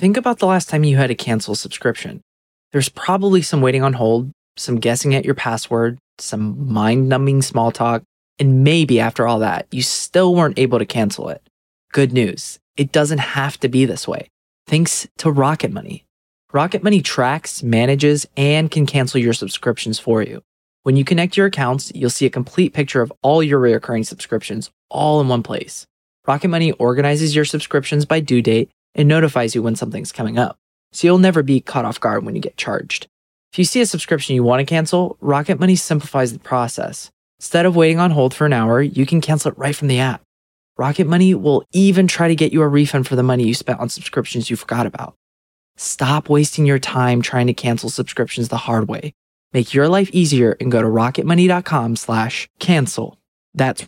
think about the last time you had to cancel a subscription. There's probably some waiting on hold, some guessing at your password, some mind-numbing small talk, and maybe after all that, you still weren't able to cancel it. Good news, it doesn't have to be this way. Thanks to Rocket Money. Rocket Money tracks, manages, and can cancel your subscriptions for you. When you connect your accounts, you'll see a complete picture of all your recurring subscriptions all in one place. Rocket Money organizes your subscriptions by due date and notifies you when something's coming up, so you'll never be caught off guard when you get charged. If you see a subscription you want to cancel, Rocket Money simplifies the process. Instead of waiting on hold for an hour, you can cancel it right from the app. Rocket Money will even try to get you a refund for the money you spent on subscriptions you forgot about. Stop wasting your time trying to cancel subscriptions the hard way. Make your life easier and go to rocketmoney.com/cancel. That's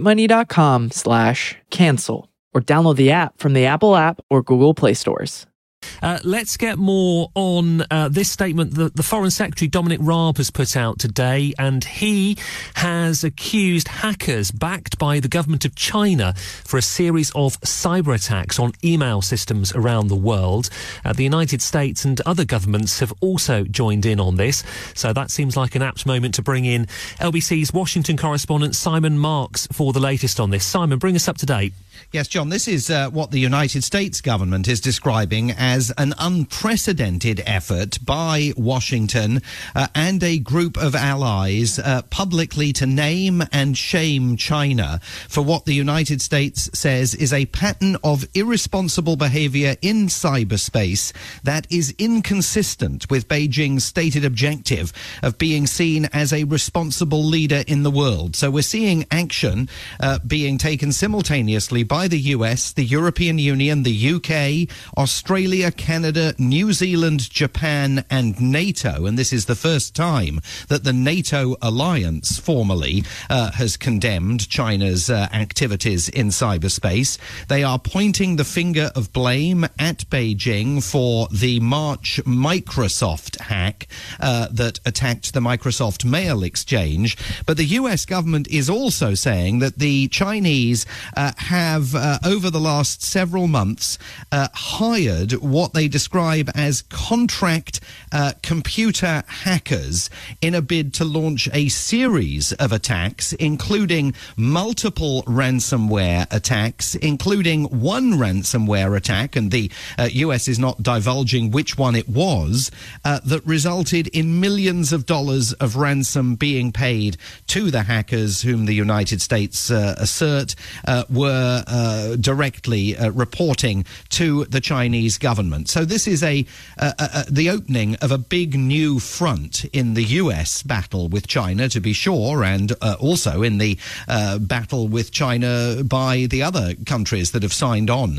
rocketmoney.com/cancel. Or download the app from the Apple app or Google Play stores. Let's get more on this statement that the Foreign Secretary Dominic Raab has put out today, and he has accused hackers backed by the government of China for a series of cyber attacks on email systems around the world. The United States and other governments have also joined in on this, so that seems like an apt moment to bring in LBC's Washington correspondent Simon Marks for the latest on this. Simon, bring us up to date. Yes, John, this is what the United States government is describing as an unprecedented effort by Washington and a group of allies publicly to name and shame China for what the United States says is a pattern of irresponsible behavior in cyberspace that is inconsistent with Beijing's stated objective of being seen as a responsible leader in the world. So we're seeing action being taken simultaneously by the US, the European Union, the UK, Australia, Canada, New Zealand, Japan and NATO. And this is the first time that the NATO alliance formally has condemned China's activities in cyberspace. They are pointing the finger of blame at Beijing for the March Microsoft hack that attacked the Microsoft mail exchange. But the US government is also saying that the Chinese have over the last several months hired what they describe as contract computer hackers in a bid to launch a series of attacks, including multiple ransomware attacks, including one ransomware attack, and the US is not divulging which one it was, that resulted in millions of dollars of ransom being paid to the hackers whom the United States assert were directly reporting to the Chinese government. So this is the opening of a big new front in the US battle with China, to be sure, and also in the battle with China by the other countries that have signed on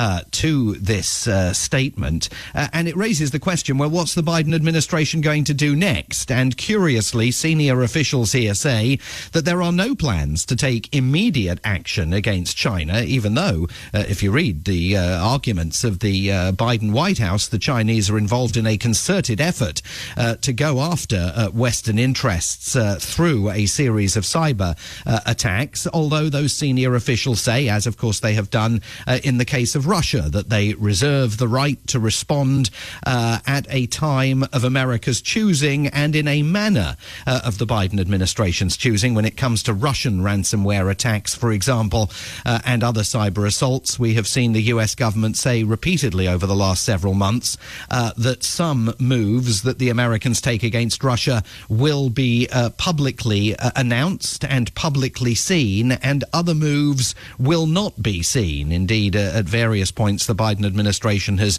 to this statement. And it raises the question, well, what's the Biden administration going to do next? And curiously, senior officials here say that there are no plans to take immediate action against China, even though, if you read the arguments of the Biden White House, the Chinese are involved in a concerted effort to go after Western interests through a series of cyber attacks, although those senior officials say, as of course they have done in the case of Russia, that they reserve the right to respond at a time of America's choosing and in a manner of the Biden administration's choosing when it comes to Russian ransomware attacks, for example, and other cyber assaults. We have seen the US government say repeatedly over the last several months that some moves that the Americans take against Russia will be publicly announced and publicly seen, and other moves will not be seen. Indeed, at various points, the Biden administration has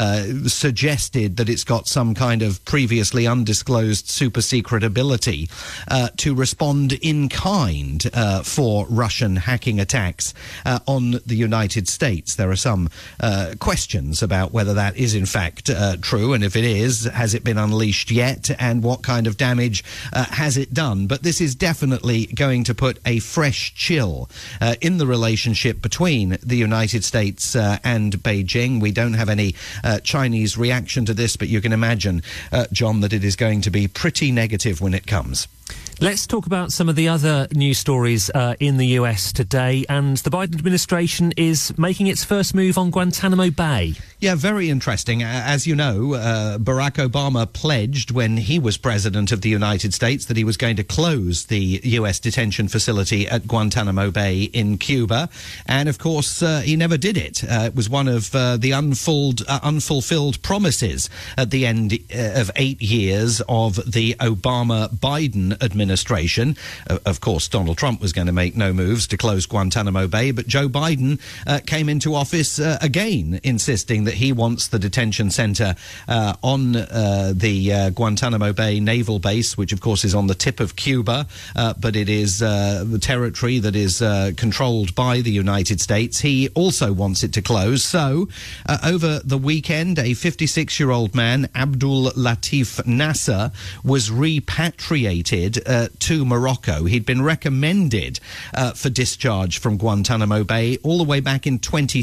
suggested that it's got some kind of previously undisclosed super secret ability to respond in kind for Russian hacking attacks on the United States. There are some questions about whether that is in fact true, and if it is, has it been unleashed yet, and what kind of damage has it done? But this is definitely going to put a fresh chill in the relationship between the United States and Beijing. We don't have any Chinese reaction to this, but you can imagine, John, that it is going to be pretty negative when it comes. Let's talk about some of the other news stories in the US today. And the Biden administration is making its first move on Guantanamo Bay. Yeah, very interesting. As you know, Barack Obama pledged when he was president of the United States that he was going to close the US detention facility at Guantanamo Bay in Cuba. And of course, he never did it. It was one of the unfulfilled promises at the end of 8 years of the Obama-Biden administration. Of course, Donald Trump was going to make no moves to close Guantanamo Bay, but Joe Biden came into office again, insisting that he wants the detention center on the Guantanamo Bay naval base, which of course is on the tip of Cuba, but it is the territory that is controlled by the United States. He also wants it to close. So over the weekend, a 56-year-old man, Abdul Latif Nasser, was repatriated to Morocco. He'd been recommended for discharge from Guantanamo Bay all the way back in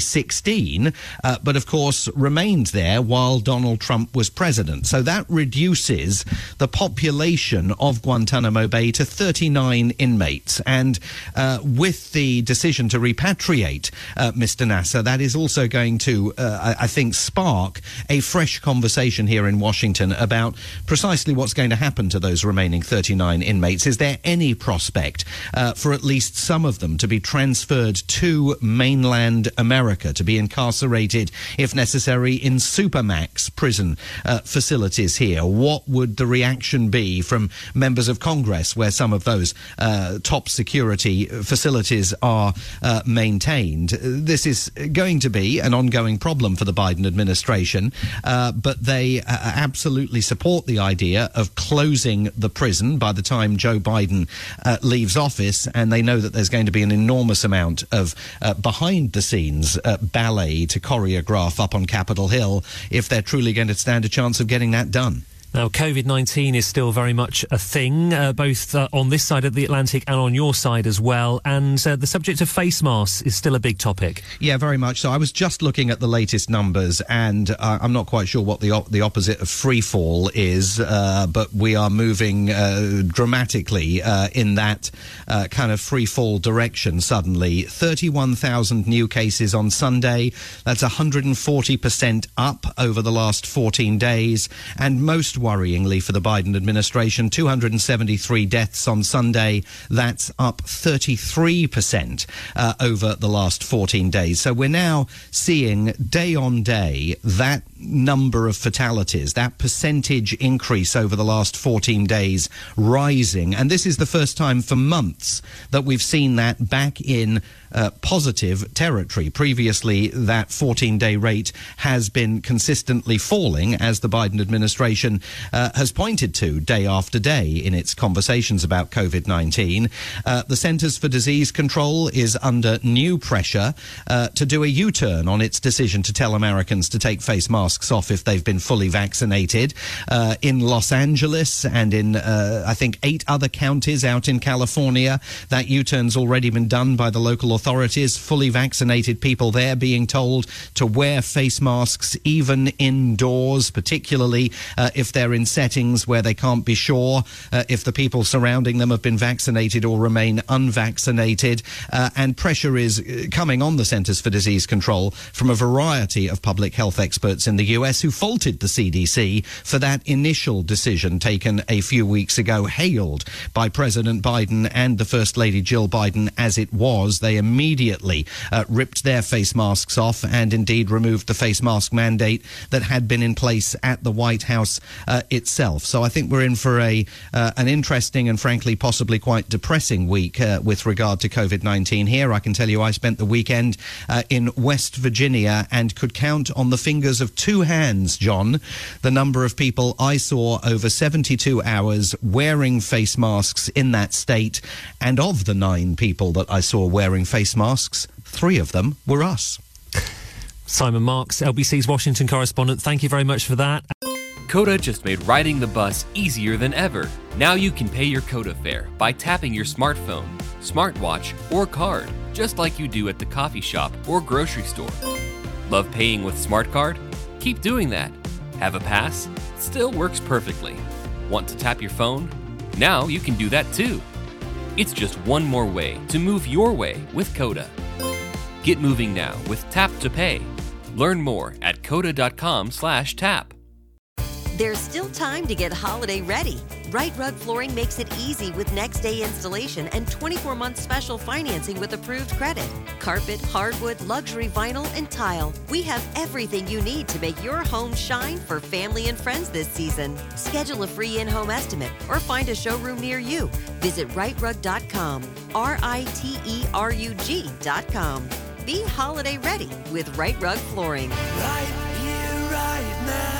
2016, but of course remained there while Donald Trump was president. So that reduces the population of Guantanamo Bay to 39 inmates. And with the decision to repatriate Mr. Nasser, that is also going to, I think, spark a fresh conversation here in Washington about precisely what's going to happen to those remaining 39 inmates. Is there any prospect for at least some of them to be transferred to mainland America, to be incarcerated, if necessary, in Supermax prison facilities here? What would the reaction be from members of Congress where some of those top security facilities are maintained? This is going to be an ongoing problem for the Biden administration, but they absolutely support the idea of closing the prison by the time Joe Biden leaves office, and they know that there's going to be an enormous amount of behind-the-scenes ballet to choreograph up on Capitol Hill if they're truly going to stand a chance of getting that done. Now, COVID-19 is still very much a thing, both on this side of the Atlantic and on your side as well. And the subject of face masks is still a big topic. Yeah, very much so. I was just looking at the latest numbers, and I'm not quite sure what the opposite of free fall is, but we are moving dramatically in that kind of free fall direction suddenly. 31,000 new cases on Sunday. That's 140% up over the last 14 days. And most worryingly for the Biden administration, 273 deaths on Sunday. That's up 33% over the last 14 days. So we're now seeing day on day that number of fatalities, that percentage increase over the last 14 days rising. And this is the first time for months that we've seen that back in positive territory. Previously, that 14-day rate has been consistently falling, as the Biden administration has pointed to day after day in its conversations about COVID-19. The Centers for Disease Control is under new pressure to do a U-turn on its decision to tell Americans to take face masks off if they've been fully vaccinated. In Los Angeles and in, I think, 8 other counties out in California, that U-turn's already been done by the local authorities. Fully vaccinated people there being told to wear face masks even indoors, particularly if they're in settings where they can't be sure if the people surrounding them have been vaccinated or remain unvaccinated. And pressure is coming on the Centers for Disease Control from a variety of public health experts in the US who faulted the CDC for that initial decision taken a few weeks ago, hailed by President Biden and the First Lady Jill Biden as it was. They immediately ripped their face masks off and indeed removed the face mask mandate that had been in place at the White House itself. So I think we're in for an interesting and frankly possibly quite depressing week with regard to COVID-19 here. I can tell you I spent the weekend in West Virginia and could count on the fingers of 2 hands, John, the number of people I saw over 72 hours wearing face masks in that state. And of the 9 people that I saw wearing face masks, 3 of them were us. Simon Marks, LBC's Washington correspondent, thank you very much for that. Coda just made riding the bus easier than ever. Now you can pay your Coda fare by tapping your smartphone, smartwatch, or card, just like you do at the coffee shop or grocery store. Love paying with Smart Card? Keep doing that. Have a pass? Still works perfectly. Want to tap your phone? Now you can do that too. It's just one more way to move your way with Coda. Get moving now with Tap to Pay. Learn more at coda.com/tap. There's still time to get holiday ready. Right Rug Flooring makes it easy with next day installation and 24-month special financing with approved credit. Carpet, hardwood, luxury vinyl, and tile. We have everything you need to make your home shine for family and friends this season. Schedule a free in-home estimate or find a showroom near you. Visit rightrug.com, RITERUG.com. Be holiday ready with Right Rug Flooring. Right here, right now.